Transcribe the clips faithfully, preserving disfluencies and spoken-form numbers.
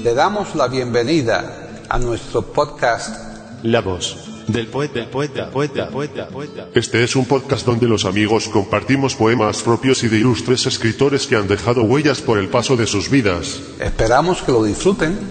Le damos la bienvenida a nuestro podcast La voz del poeta, poeta, poeta, poeta, poeta. Este es un podcast donde los amigos compartimos poemas propios y de ilustres escritores que han dejado huellas por el paso de sus vidas. Esperamos que lo disfruten.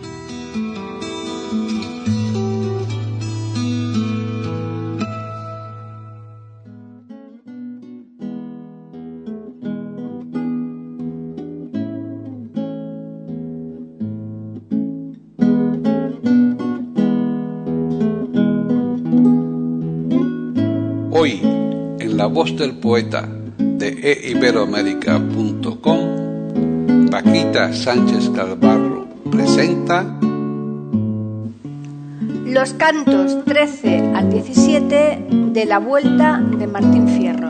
Hoy, en La Voz del Poeta de e iberoamérica punto com, Paquita Sánchez Galvarro presenta los cantos trece al diecisiete de La Vuelta de Martín Fierro.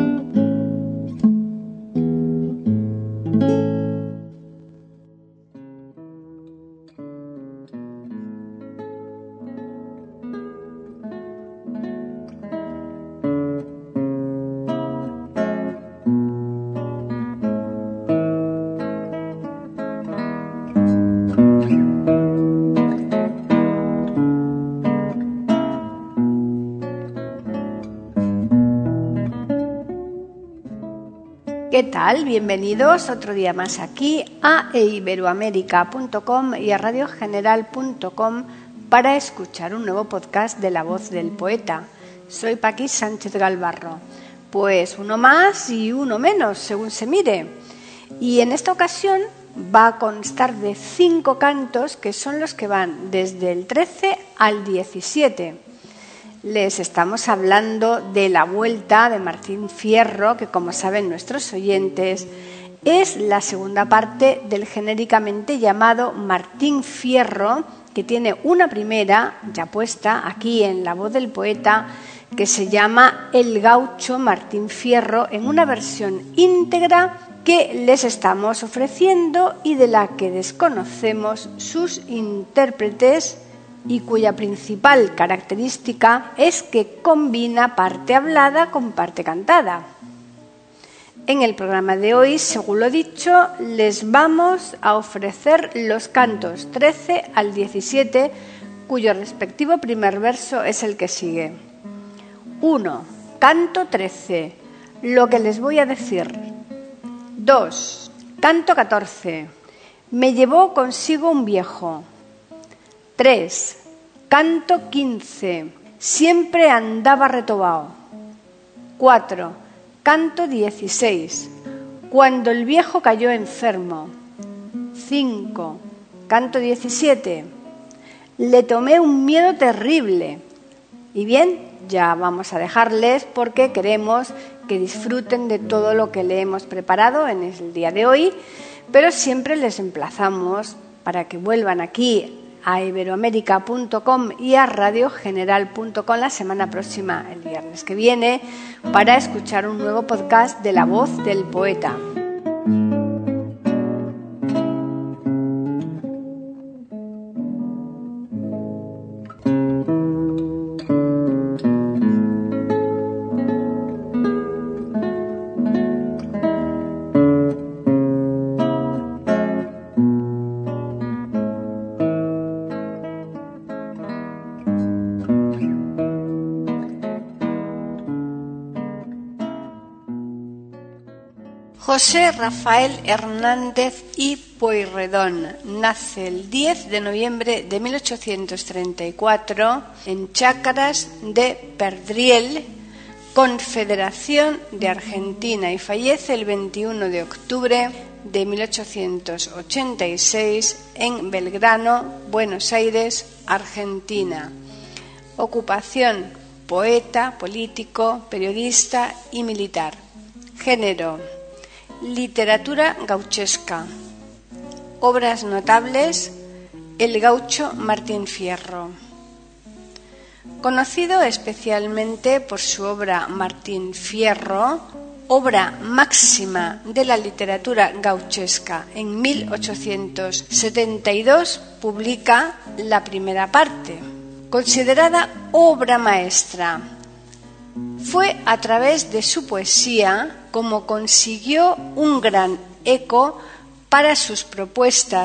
¿Qué tal? Bienvenidos otro día más aquí a e iberoamérica punto com y a radio general punto com para escuchar un nuevo podcast de La Voz del Poeta. Soy Paqui Sánchez Galvarro. Pues uno más y uno menos, según se mire. Y en esta ocasión va a constar de cinco cantos que son los que van desde el trece al diecisiete. Les estamos hablando de La Vuelta de Martín Fierro, que como saben nuestros oyentes, es la segunda parte del genéricamente llamado Martín Fierro, que tiene una primera ya puesta aquí en La Voz del Poeta, que se llama El Gaucho Martín Fierro, en una versión íntegra que les estamos ofreciendo y de la que desconocemos sus intérpretes, y cuya principal característica es que combina parte hablada con parte cantada. En el programa de hoy, según lo dicho, les vamos a ofrecer los cantos trece al diecisiete, cuyo respectivo primer verso es el que sigue. uno. Canto trece. Lo que les voy a decir. dos. Canto catorce. Me llevó consigo un viejo. tres. Canto quince. Siempre andaba retobao. cuatro. Canto dieciséis. Cuando el viejo cayó enfermo. cinco. Canto diecisiete. Le tomé un miedo terrible. Y bien, ya vamos a dejarles porque queremos que disfruten de todo lo que le hemos preparado en el día de hoy, pero siempre les emplazamos para que vuelvan aquí a iberoamérica punto com y a radio general punto com la semana próxima, el viernes que viene, para escuchar un nuevo podcast de La Voz del Poeta. José Rafael Hernández y Pueyrredón nace el diez de noviembre de mil ochocientos treinta y cuatro en Chácaras de Perdriel, Confederación de Argentina, y fallece el veintiuno de octubre de mil ochocientos ochenta y seis en Belgrano, Buenos Aires, Argentina. Ocupación: poeta, político, periodista y militar. Género: literatura gauchesca. Obras notables: El Gaucho Martín Fierro. Conocido especialmente por su obra Martín Fierro, obra máxima de la literatura gauchesca, en mil ochocientos setenta y dos publica la primera parte, considerada obra maestra. Fue a través de su poesía como consiguió un gran eco para sus propuestas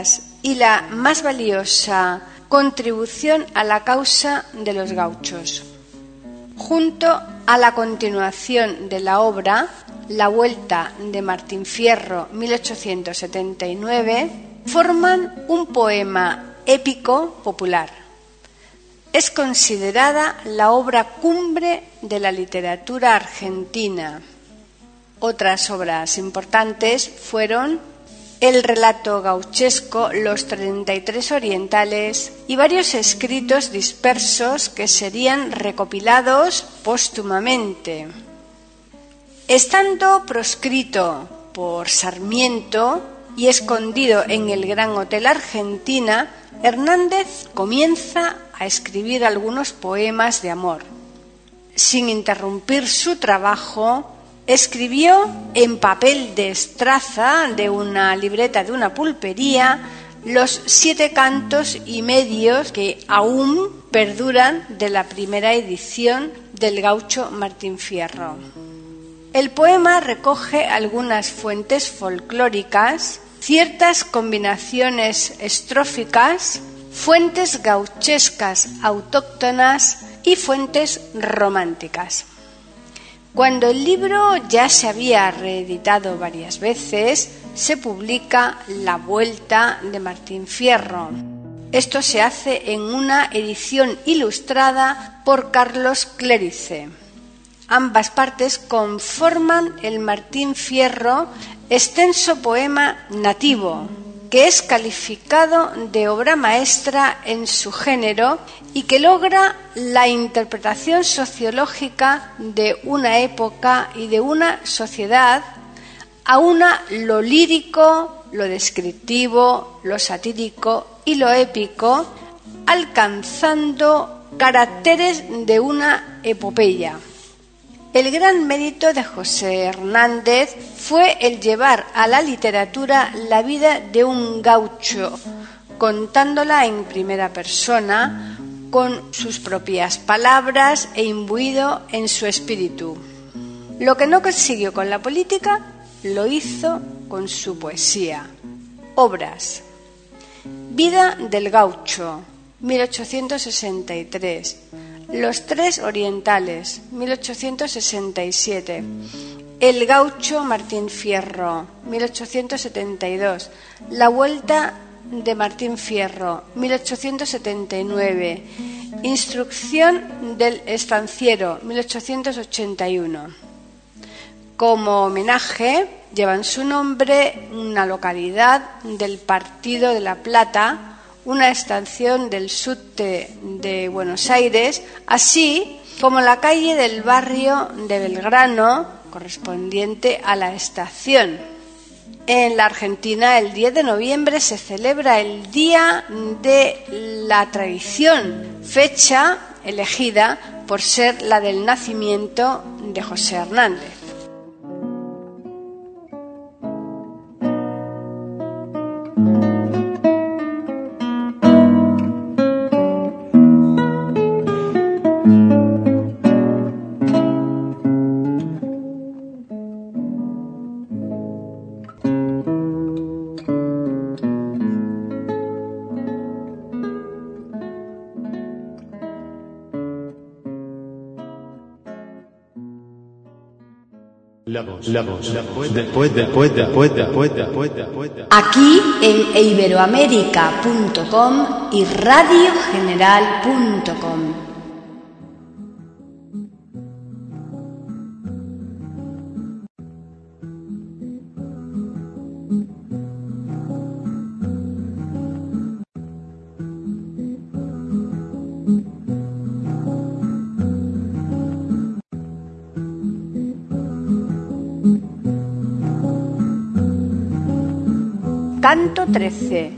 y la más valiosa contribución a la causa de los gauchos. Junto a la continuación de la obra, La Vuelta de Martín Fierro, mil ochocientos setenta y nueve, forman un poema épico popular. Es considerada la obra cumbre de la literatura argentina. Otras obras importantes fueron el relato gauchesco Los treinta y tres orientales y varios escritos dispersos que serían recopilados póstumamente. Estando proscrito por Sarmiento y escondido en el Gran Hotel Argentina, Hernández comienza a escribir algunos poemas de amor. Sin interrumpir su trabajo, escribió en papel de estraza de una libreta de una pulpería los siete cantos y medios que aún perduran de la primera edición del gaucho Martín Fierro. El poema recoge algunas fuentes folclóricas, ciertas combinaciones estróficas, fuentes gauchescas autóctonas y fuentes románticas. Cuando el libro ya se había reeditado varias veces, se publica La Vuelta de Martín Fierro. Esto se hace en una edición ilustrada por Carlos Clérice. Ambas partes conforman el Martín Fierro, extenso poema nativo, que es calificado de obra maestra en su género y que logra la interpretación sociológica de una época y de una sociedad, aúna lo lírico, lo descriptivo, lo satírico y lo épico, alcanzando caracteres de una epopeya. El gran mérito de José Hernández fue el llevar a la literatura la vida de un gaucho, contándola en primera persona, con sus propias palabras e imbuido en su espíritu. Lo que no consiguió con la política, lo hizo con su poesía. Obras: Vida del gaucho, mil ochocientos sesenta y tres. Los tres orientales, mil ochocientos sesenta y siete. El gaucho Martín Fierro, mil ochocientos setenta y dos. La Vuelta de Martín Fierro, mil ochocientos setenta y nueve. Instrucción del estanciero, mil ochocientos ochenta y uno. Como homenaje, llevan su nombre una localidad del Partido de La Plata, una estación del subte de Buenos Aires, así como la calle del barrio de Belgrano, correspondiente a la estación. En la Argentina, el diez de noviembre se celebra el Día de la Tradición, fecha elegida por ser la del nacimiento de José Hernández. La voz, la voz, la voz del poeta, poeta, poeta, poeta, poeta, poeta. Aquí en iberoamérica punto com y radio general punto com. Canto trece.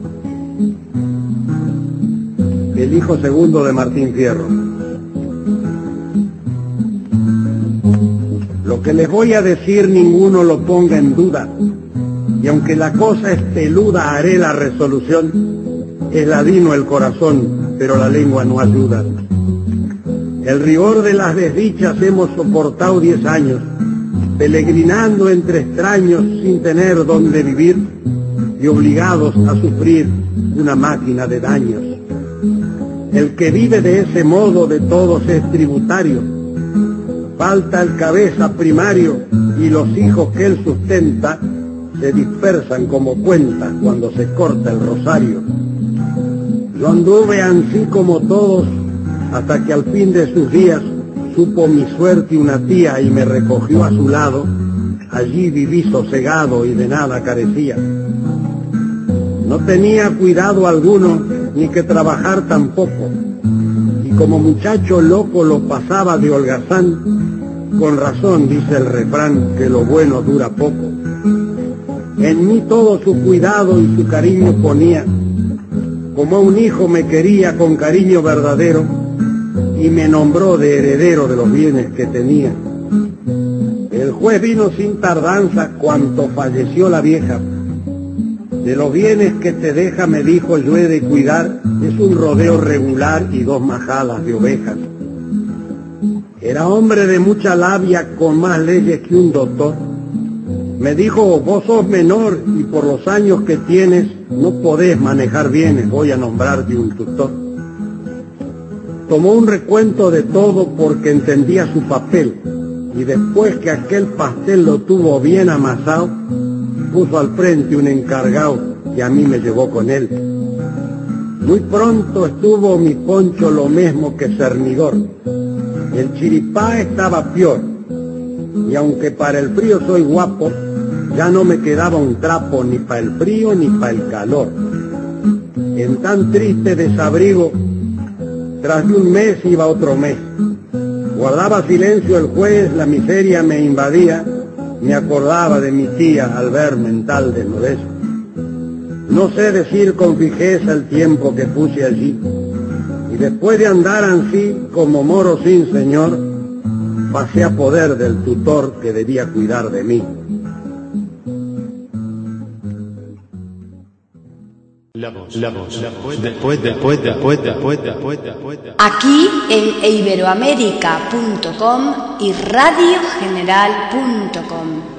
El hijo segundo de Martín Fierro. Lo que les voy a decir ninguno lo ponga en duda, y aunque la cosa es peluda haré la resolución. Es ladino el corazón, pero la lengua no ayuda. El rigor de las desdichas hemos soportado diez años, peregrinando entre extraños sin tener dónde vivir. y obligados a sufrir una máquina de daños. El que vive de ese modo de todos es tributario. Falta el cabeza primario y los hijos que él sustenta se dispersan como cuentas cuando se corta el rosario. Yo anduve ansí como todos hasta que al fin de sus días supo mi suerte una tía y me recogió a su lado. Allí viví sosegado y de nada carecía. No tenía cuidado alguno ni que trabajar tampoco, y como muchacho loco lo pasaba de holgazán. Con razón dice el refrán que lo bueno dura poco. En mí todo su cuidado y su cariño ponía, como a un hijo me quería con cariño verdadero, y me nombró de heredero de los bienes que tenía. El juez vino sin tardanza cuanto falleció la vieja. De los bienes que te deja, me dijo, yo he de cuidar, es un rodeo regular y dos majadas de ovejas. Era hombre de mucha labia, con más leyes que un doctor. Me dijo, vos sos menor y por los años que tienes no podés manejar bienes, voy a nombrarte un tutor. Tomó un recuento de todo porque entendía su papel, y después que aquel pastel lo tuvo bien amasado, puso al frente un encargado que a mí me llevó con él. Muy pronto estuvo mi poncho lo mismo que cernidor. El chiripá estaba peor, y aunque para el frío soy guapo, ya no me quedaba un trapo ni para el frío ni para el calor. En tan triste desabrigo, tras de un mes iba otro mes. Guardaba silencio el juez, la miseria me invadía, me acordaba de mi tía al verme en tal desnudez. No sé decir con fijeza el tiempo que puse allí, y después de andar ansí como moro sin señor, pasé a poder del tutor que debía cuidar de mí. La voz, la voz, la voz, después, después, después, después, después, después. Aquí en iberoamérica punto com y radio general punto com.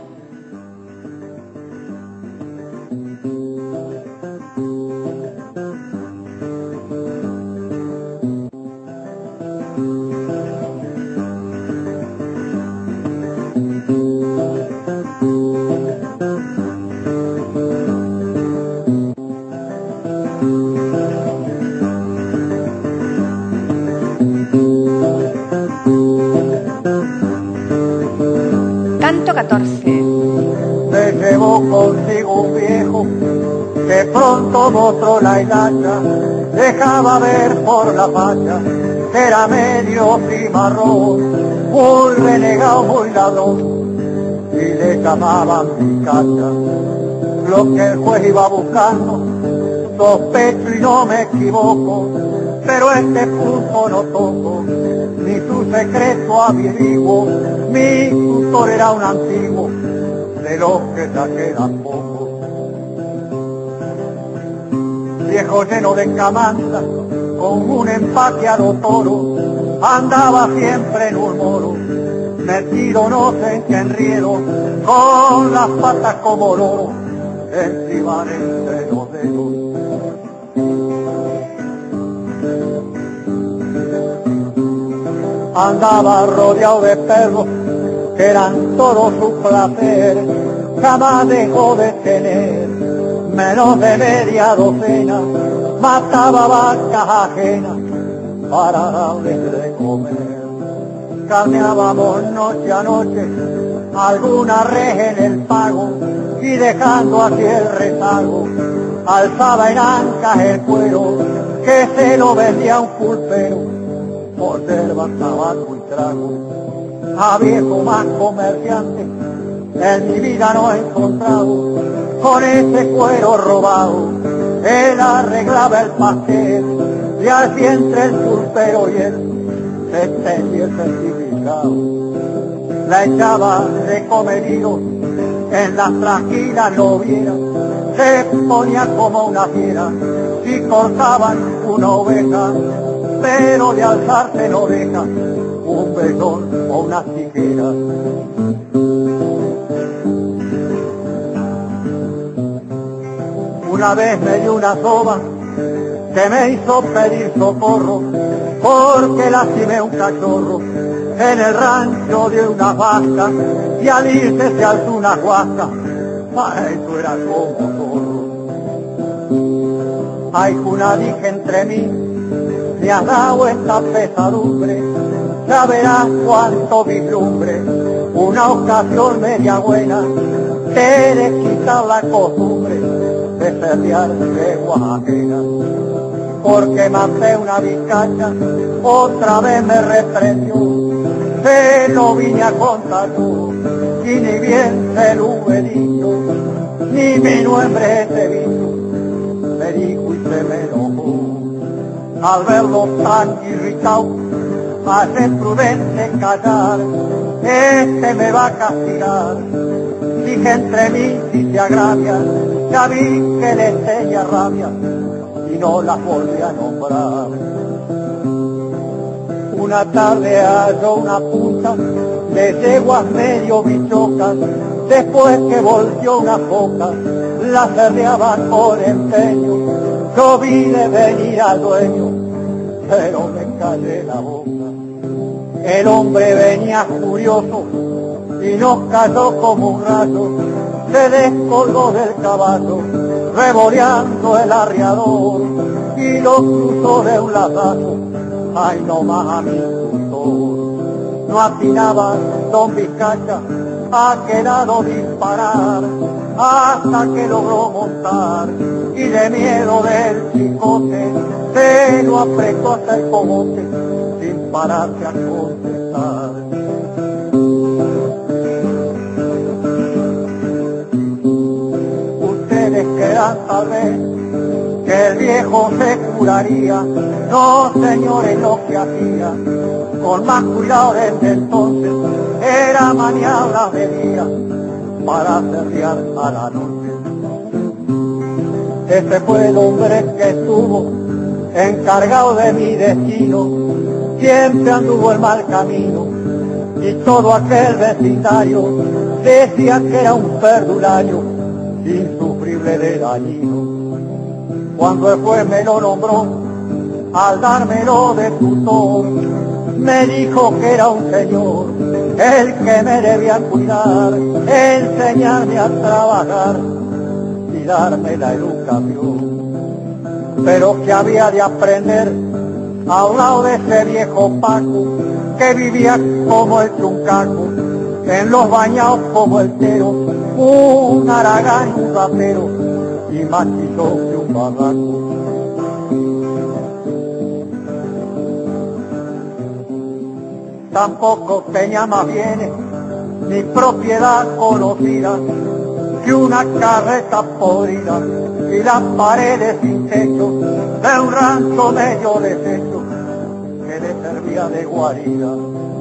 Canto catorce. Se llevó consigo un viejo que pronto mostró la hilacha, dejaba ver por la facha que era medio cimarrón, muy renegado, muy ladrón, y le llamaban picacha. Lo que el juez iba buscando, sospecho y no me equivoco, pero este punto no toco, ni su secreto averiguo. Mi tutor era un antiguo, de los que ya quedan pocos. Viejo lleno de camanda, con un empaque a lo toro, andaba siempre en un moro, metido no sé en qué enredo, con las patas como loro, encima entre los dedos. Andaba rodeado de perros que eran todos su placer, jamás dejó de tener menos de media docena, mataba vacas ajenas para darles de comer. Carneábamos noche a noche alguna res en el pago y dejando así el rezago, alzaba en ancas el cuero que se lo vendía un pulpero por yerba, tabaco y trago. A viejo más comerciante en mi vida no he encontrado, con ese cuero robado él arreglaba el pastel, y así entre el pulpero y él se extendía el certificado. La echaba de comedido, en las tranquilas lo viera, se ponía como una fiera si cortaban una oveja, pero de alzarse no deja un pezón o unas tijeras. Una vez me dio una soba que me hizo pedir socorro, porque lastimé un cachorro en el rancho de una vaca, y al irse se alzó una huasca. Para eso era como zorro. Ay, una dije entre mí, me has dado esta pesadumbre, ya verás cuánto vislumbre, una ocasión media buena, te de quitar la costumbre de serdear leguas ajenas. Porque maté una vizcacha, otra vez me reprendió, pero vine a contar yo, y ni bien se lo he dicho, ni mi nombre ese bicho, me dijo y se me enojó. Al verlo tan irritado, hace prudente callar, este me va a castigar. Dije entre mí si se agravia, ya vi que le tenía rabia, y no la volví a nombrar. Una tarde halló una punta de yeguas medio bichocas, después que volvió una foca, la cerdeaba con empeño. Yo vi de venir al dueño, pero me callé la boca. El hombre venía furioso y nos cayó como un rayo, se descolgó del caballo, revoleando el arriador, y lo cruzó de un lazazo. Ay, no más a mi tutor. No atinaba don Vizcacha, ha quedado disparar, hasta que logró montar, y de miedo del chicote, se lo apretó hasta el cogote, sin pararse a contestar. Ustedes querrán saber que el viejo se curaría, no señores lo que hacía, con más cuidado desde entonces, era maniobra de día, para cerdear a la noche. Ese fue el hombre que estuvo encargado de mi destino, siempre anduvo el mal camino, y todo aquel vecindario decía que era un perdulario, insufrible de dañino. Cuando el juez me lo nombró, al dármelo de tutor, me dijo que era un señor, el que me debía cuidar, enseñarme a trabajar y darme la educación. Pero que había de aprender a un lado de ese viejo Paco, que vivía como el truncaco, en los bañados como el tero, un haragán y un rapero, y más chico que un barraco. Tampoco tenía más bienes, ni propiedad conocida, que una carreta podrida, y las paredes sin techo, de un rancho medio deshecho, que le servía de guarida.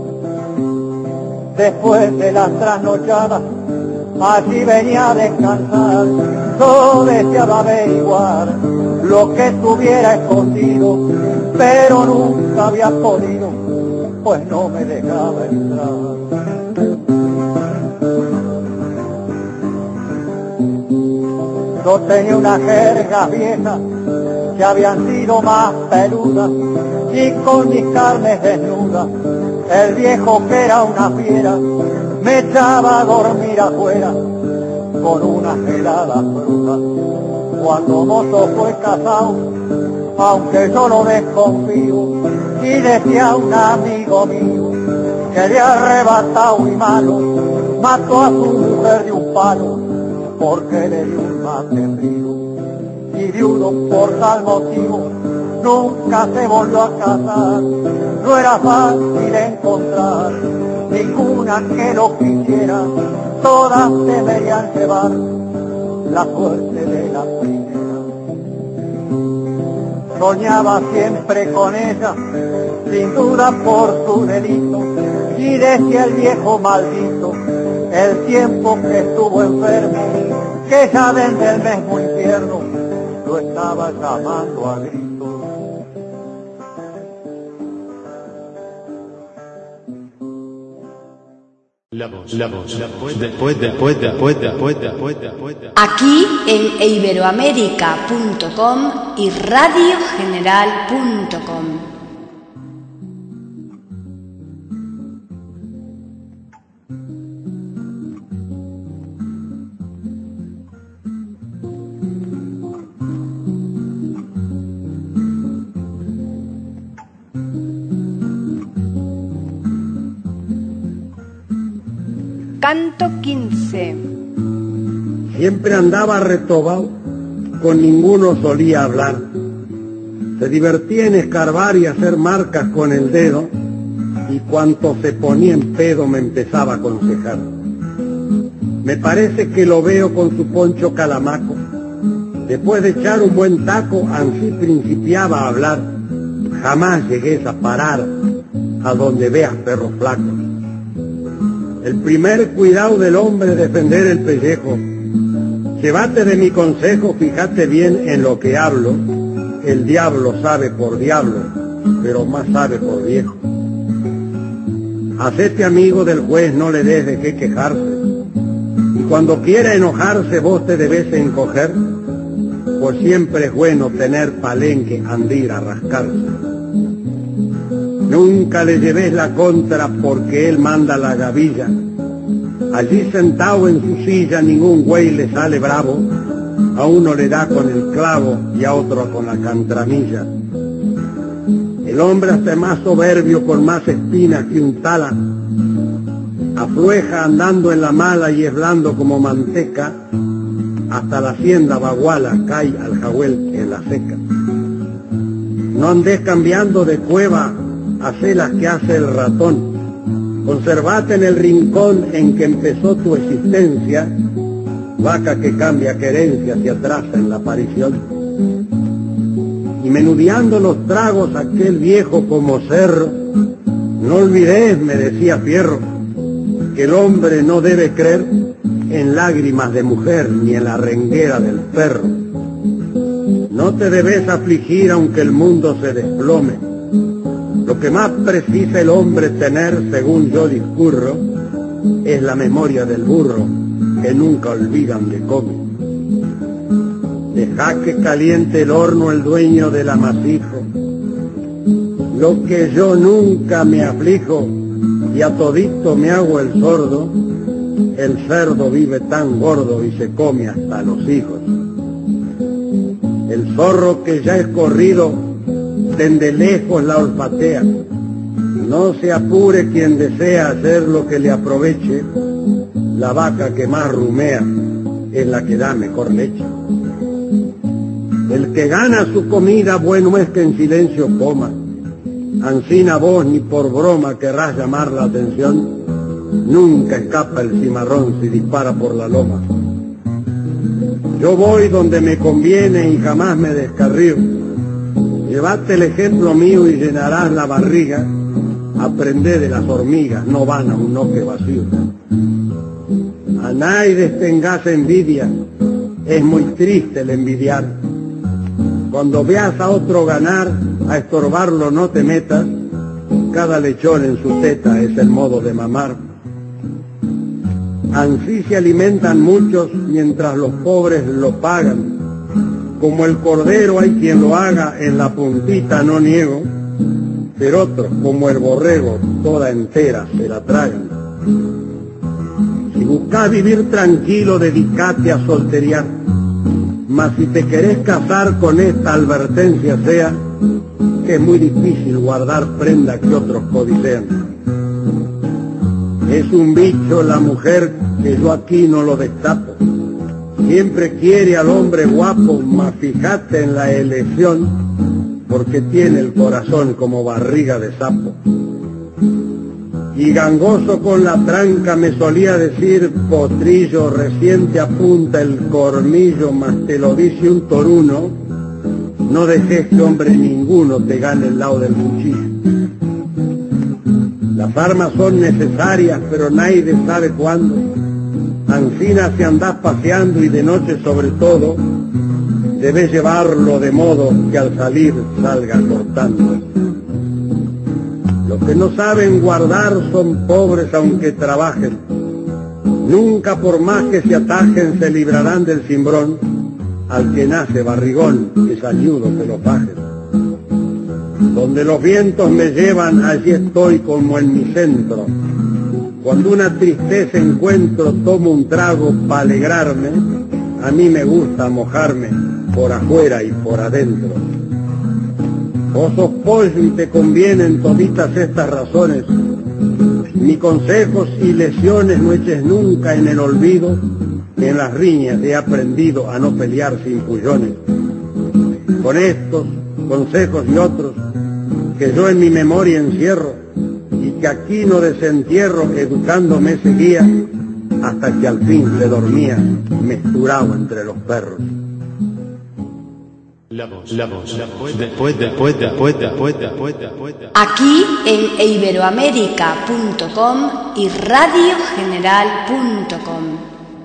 Después de las trasnochadas, allí venía a descansar, yo deseaba averiguar lo que estuviera escondido, pero nunca había podido, pues no me dejaba entrar. Yo tenía unas jergas viejas que habían sido más peludas, y con mis carnes desnudas, el viejo que era una fiera, me echaba a dormir afuera con una helada fruta. Cuando mozo fue casado, aunque yo lo desconfío, y decía un amigo mío que le arrebatado y malo, mató a su mujer de un palo, porque le dio un mate frío. Y viudo por tal motivo, nunca se volvió a casar, no era fácil encontrar ninguna que lo quisiera, todas deberían llevar la suerte de la primera. Soñaba siempre con ella, sin duda por su delito, y decía el viejo maldito, el tiempo que estuvo enfermo, que ya desde el mismo infierno lo estaba llamando a gritos. La La voz, la voz, la voz, después, después, después, después, después, después. Aquí en iberoamérica punto com y radio general punto com. Canto quince. Siempre andaba retobado, con ninguno solía hablar. Se divertía en escarbar y hacer marcas con el dedo, y cuanto se ponía en pedo me empezaba a aconsejar. Me parece que lo veo con su poncho calamaco. Después de echar un buen taco, ansí principiaba a hablar. Jamás llegues a parar a donde veas perros flacos. El primer cuidado del hombre es defender el pellejo. Llévate de mi consejo, fíjate bien en lo que hablo. El diablo sabe por diablo, pero más sabe por viejo. Hacete amigo del juez, no le des de qué quejarse. Y cuando quiera enojarse, vos te debes encoger, pues siempre es bueno tener palenque, andir a rascarse. Nunca le lleves la contra porque él manda la gavilla. Allí sentado en su silla ningún güey le sale bravo. A uno le da con el clavo y a otro con la cantramilla. El hombre hasta más soberbio con más espinas que un tala. Aflueja andando en la mala y es blando como manteca. Hasta la hacienda baguala cae al jagüel en la seca. No andes cambiando de cueva, hacé las que hace el ratón. Conservate en el rincón en que empezó tu existencia. Vaca que cambia querencia se atrasa en la aparición. Y menudeando los tragos aquel viejo como cerro, no olvides, me decía Fierro, que el hombre no debe creer en lágrimas de mujer ni en la renguera del perro. No te debes afligir aunque el mundo se desplome. Lo que más precisa el hombre tener, según yo discurro, es la memoria del burro, que nunca olvidan de come. Deja que caliente el horno el dueño del amasijo. Lo que yo nunca me aflijo, y a todito me hago el sordo, el cerdo vive tan gordo y se come hasta los hijos. El zorro que ya es corrido, desde lejos la olfatea. No se apure quien desea hacer lo que le aproveche. La vaca que más rumea es la que da mejor leche. El que gana su comida, bueno es que en silencio coma. Ansina vos ni por broma querrás llamar la atención. Nunca escapa el cimarrón si dispara por la loma. Yo voy donde me conviene y jamás me descarrío. Llévate el ejemplo mío y llenarás la barriga. Aprendé de las hormigas, no van a un noque vacío. A nadie tengas envidia, es muy triste el envidiar. Cuando veas a otro ganar, a estorbarlo no te metas. Cada lechón en su teta es el modo de mamar. Ansí se alimentan muchos mientras los pobres lo pagan. Como el cordero hay quien lo haga en la puntita, no niego, pero otros, como el borrego, toda entera se la tragan. Si buscas vivir tranquilo, dedicate a solteriar, mas si te querés casar, con esta advertencia sea, que es muy difícil guardar prenda que otros codician. Es un bicho la mujer que yo aquí no lo destapo. Siempre quiere al hombre guapo, mas fíjate en la elección, porque tiene el corazón como barriga de sapo. Y gangoso con la tranca me solía decir, potrillo, recién te apunta el cornillo, mas te lo dice un toruno, no dejes que hombre ninguno te gane el lado del cuchillo. Las armas son necesarias, pero nadie sabe cuándo. Ancina si andás paseando y de noche sobre todo, debes llevarlo de modo que al salir salga cortando. Los que no saben guardar son pobres aunque trabajen. Nunca por más que se atajen se librarán del cimbrón, al que nace barrigón es añudo que lo fajen. Donde los vientos me llevan, allí estoy como en mi centro. Cuando una tristeza encuentro, tomo un trago para alegrarme. A mí me gusta mojarme por afuera y por adentro. Vos sos pollo y te convienen toditas estas razones. Ni consejos y lesiones no eches nunca en el olvido, que en las riñas he aprendido a no pelear sin pullones. Con estos consejos y otros que yo en mi memoria encierro, y que aquí no desentierro, educándome seguía, hasta que al fin se dormía, mesturado entre los perros. La voz, la voz, la voz, poeta, poeta, poeta, poeta, poeta, poeta. Aquí en iberoamérica punto com y radio general punto com.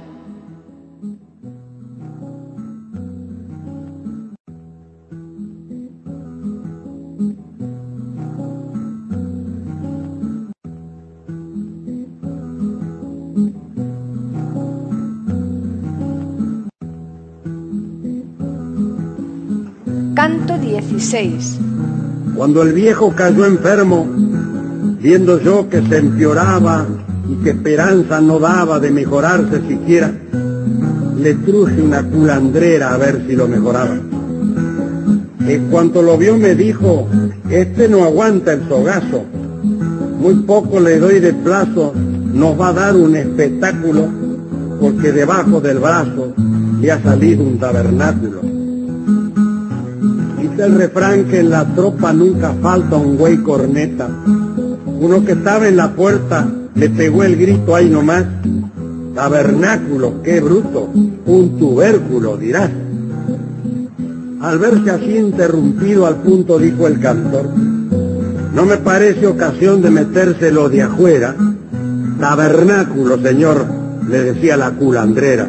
Canto dieciséis. Cuando el viejo cayó enfermo, viendo yo que se empeoraba y que esperanza no daba de mejorarse siquiera, le truje una culandrera a ver si lo mejoraba. En cuanto lo vio me dijo, este no aguanta el sogazo, muy poco le doy de plazo, nos va a dar un espectáculo, porque debajo del brazo le ha salido un tabernáculo. Dice el refrán que en la tropa nunca falta un güey corneta. Uno que estaba en la puerta le pegó el grito ahí nomás. Tabernáculo, qué bruto, un tubérculo dirás. Al verse así interrumpido al punto dijo el cantor, no me parece ocasión de metérselo de afuera. Tabernáculo, señor, le decía la culandrera.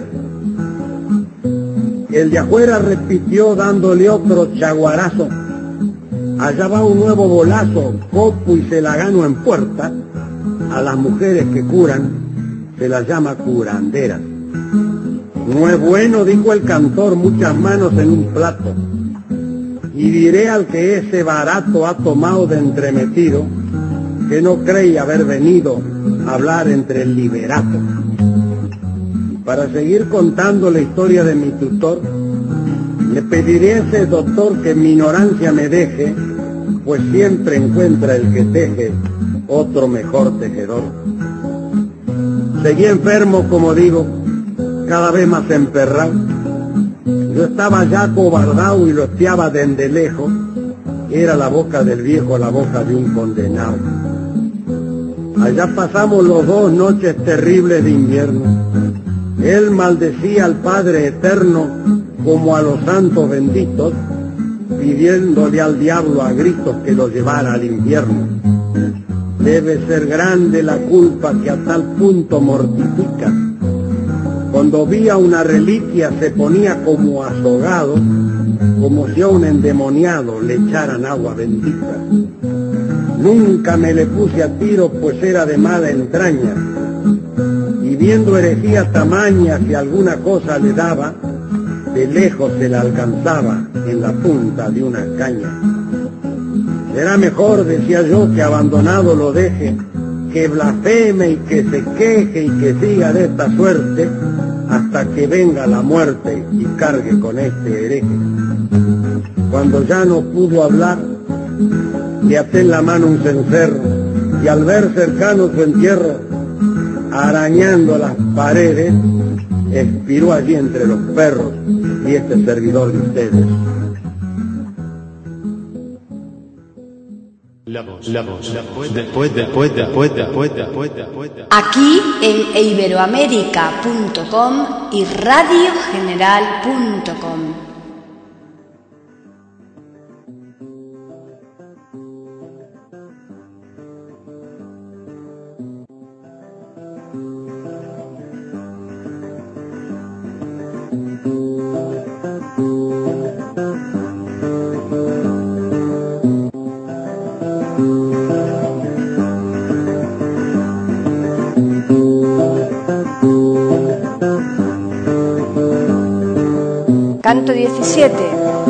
El de afuera repitió dándole otro chaguarazo. Allá va un nuevo bolazo, copo y se la gano en puerta. A las mujeres que curan se las llama curanderas. No es bueno, dijo el cantor, muchas manos en un plato. Y diré al que ese barato ha tomado de entremetido, que no creí haber venido a hablar entre el liberato. Para seguir contando la historia de mi tutor, le pediré a ese doctor que mi ignorancia me deje, pues siempre encuentra el que teje otro mejor tejedor. Seguí enfermo, como digo, cada vez más emperrado. Yo estaba ya cobardado y lo espiaba desde lejos. Era la boca del viejo la boca de un condenado. Allá pasamos los dos noches terribles de invierno. Él maldecía al Padre Eterno como a los santos benditos, pidiéndole al diablo a gritos que lo llevara al infierno. Debe ser grande la culpa que a tal punto mortifica. Cuando vía una reliquia se ponía como azogado, como si a un endemoniado le echaran agua bendita. Nunca me le puse a tiro, pues era de mala entraña, y viendo herejía tamaña que alguna cosa le daba, de lejos se la alcanzaba en la punta de una caña. Será mejor, decía yo, que abandonado lo deje, que blasfeme y que se queje y que siga de esta suerte hasta que venga la muerte y cargue con este hereje. Cuando ya no pudo hablar, le até en la mano un cencerro y al ver cercano su entierro, arañando las paredes, expiró allí entre los perros y este servidor de ustedes. La voz, la voz, la poeta, poeta, poeta, poeta, poeta, poeta, poeta. Aquí en iberoamérica punto com y radio general punto com. Thank you. Canto diecisiete.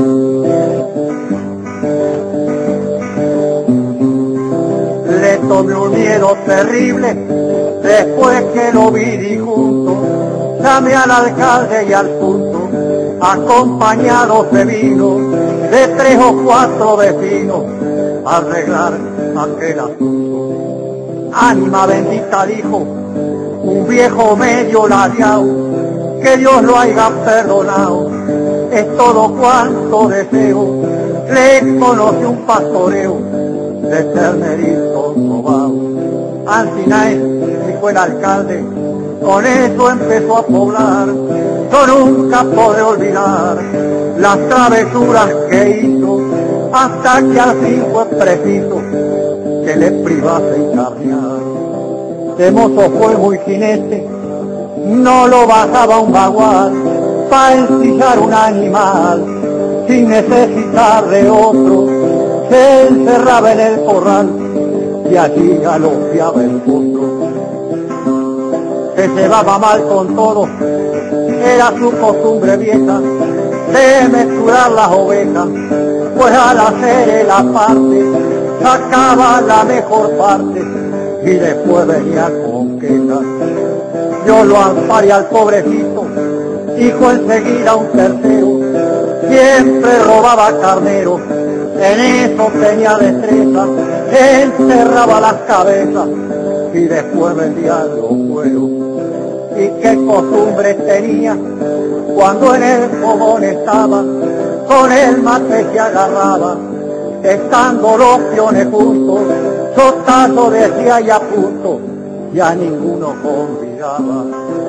Le tomé un miedo terrible después que lo vi disjunto. Llamé al alcalde y al punto, acompañado se vino de tres o cuatro vecinos a arreglar aquel asunto. Ánima bendita, dijo un viejo medio ladeado, que Dios lo haya perdonado, es todo cuanto deseo. Le conocí un pastoreo de terneritos robados. Ancinaes, dijo el alcalde, con eso empezó a poblar. Yo nunca podré olvidar las travesuras que hizo, hasta que al fin fue preciso que le privase encarnear. De mozo fue muy jinete, no lo bajaba un bagual, pa' ensillar un animal, sin necesitar de otro, se encerraba en el corral, y allí galopeaba el potro. Se llevaba mal con todo, era su costumbre vieja, de mezclar las ovejas, pues al hacer el aparte, sacaba la mejor parte, y después venía con quejas. Yo lo amparé al pobrecito, dijo enseguida un tercero, siempre robaba carneros, en eso tenía destreza, enterraba las cabezas, y después vendía los cueros. Y qué costumbre tenía, cuando en el fogón estaba, con el mate se agarraba, estando los piones juntos, sotazo decía y a punto, ya ninguno convidaba.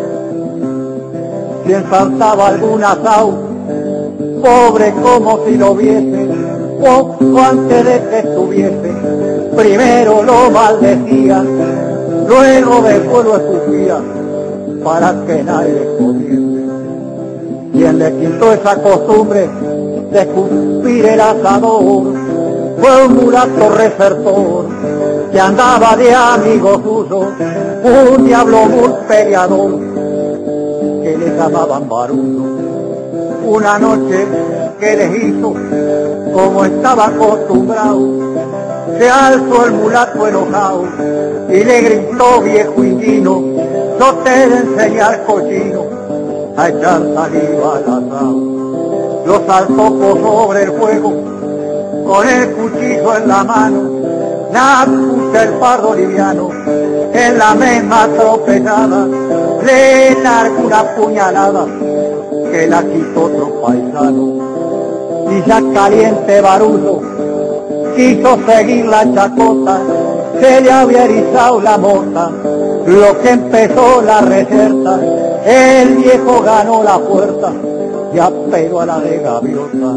Si ensalzaba algún asao, pobre como si lo viese, poco antes de que estuviese, primero lo maldecía, luego después lo escupía, para que nadie comiese. Quien le quitó esa costumbre de escupir el asador fue un mulato resertor que andaba de amigo suyo, un diablo muy peleador que le llamaban Baruno. Una noche que les hizo como estaba acostumbrado, se alzó el mulato enojado y le gritó: viejo indino, yo te de enseñar cochino a echar saliva al asado. Lo saltó por sobre el fuego con el cuchillo en la mano, la puso el pardo liviano, en la misma tropezada le largó una puñalada que la quitó otro paisano. Y ya caliente Baruno quiso seguir la chacota, se le había erizado la mota, lo que empezó la reserta, el viejo ganó la puerta y apeló a la de gaviota.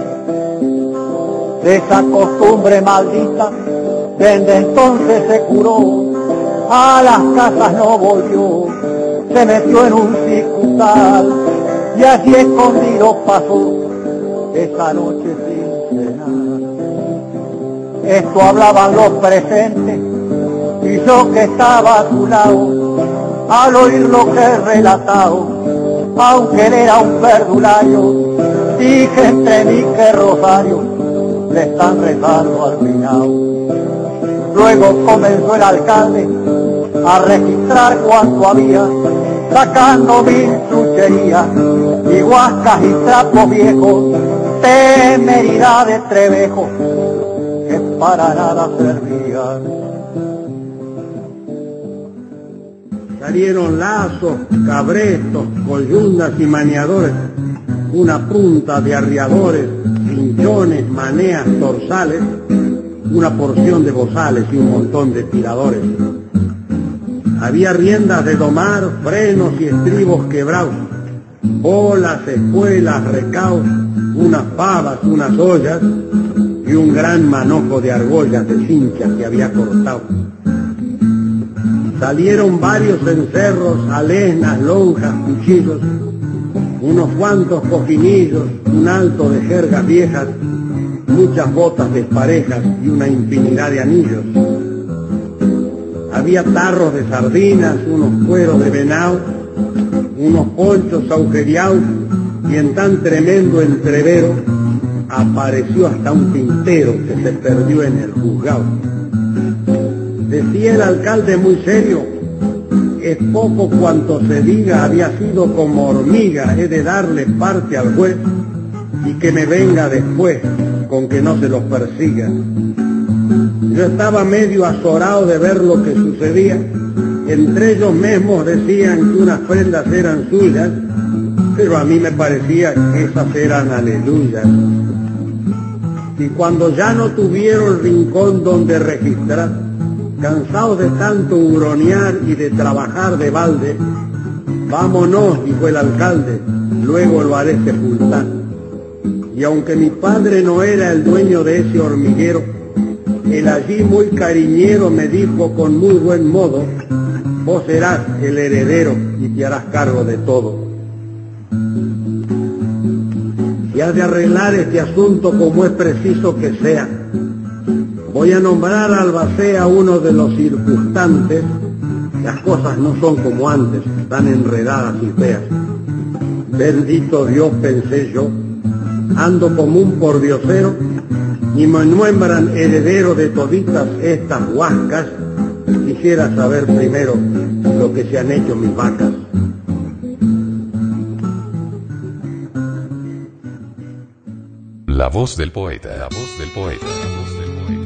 De esa costumbre maldita, desde entonces se curó, a las casas no volvió, se metió en un cicutal y así escondido pasó esa noche sin cenar. Esto hablaban los presentes y yo que estaba a su lado, al oír lo que he relatado, aunque él era un verdulario, dije entre mí que Rosario le están rezando al finado. Luego comenzó el alcalde a registrar cuánto había, sacando mil chucherías y guascas y trapos viejos, temeridad de trevejo que para nada servían. Salieron lazos, cabretos, coyundas y maniadores, una punta de arriadores, cinchones, maneas, dorsales, una porción de bozales y un montón de tiradores. Había riendas de domar, frenos y estribos quebrados, bolas, espuelas, recaos, unas pavas, unas ollas y un gran manojo de argollas de cinchas que había cortado. Salieron varios encerros, alenas, lonjas, cuchillos, unos cuantos cojinillos, un alto de jergas viejas, muchas botas desparejas y una infinidad de anillos. Había tarros de sardinas, unos cueros de venado, unos ponchos agujereados y en tan tremendo entrevero apareció hasta un tintero que se perdió en el juzgado. Decía el alcalde muy serio: es poco cuanto se diga, había sido como hormiga, he de darle parte al juez y que me venga después con que no se los persiga. Yo estaba medio azorado de ver lo que sucedía. Entre ellos mismos decían que unas prendas eran suyas, pero a mí me parecía que esas eran aleluyas. Y cuando ya no tuvieron rincón donde registrar, cansados de tanto huronear y de trabajar de balde, vámonos, dijo el alcalde, luego lo haré sepultar. Y aunque mi padre no era el dueño de ese hormiguero, el allí muy cariñero me dijo con muy buen modo: vos serás el heredero y te harás cargo de todo. Y has de arreglar este asunto como es preciso que sea. Voy a nombrar a Albacea uno de los circunstantes. Las cosas no son como antes, tan enredadas y feas. Bendito Dios, pensé yo, ando como un pordiosero y me nombran heredero de toditas estas huascas. Quisiera saber primero lo que se han hecho mis vacas. La voz del poeta, la voz del poeta, la voz del poeta.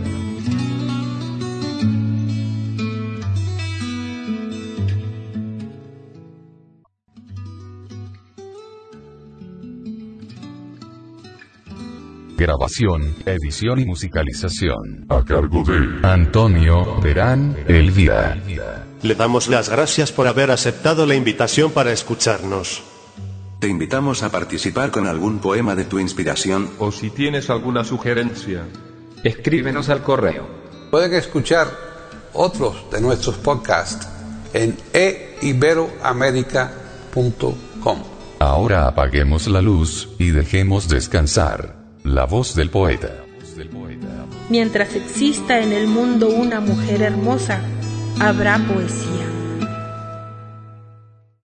Grabación, edición y musicalización A cargo de Antonio Terán Elvira. Le damos las gracias por haber aceptado la invitación para escucharnos. Te invitamos a participar con algún poema de tu inspiración. O si tienes alguna sugerencia, escríbenos al correo. Pueden escuchar otros de nuestros podcasts en e iberoamerica punto com. Ahora apaguemos la luz y dejemos descansar la voz del poeta. Mientras exista en el mundo una mujer hermosa, habrá poesía.